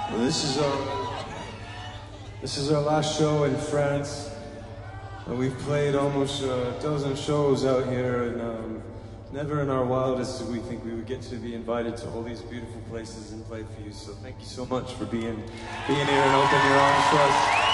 Well, this is our last show in France. We've played almost a dozen shows out here, and never in our wildest did we think we would get to be invited to all these beautiful places and play for you. So thank you so much for being here and opening your arms to us.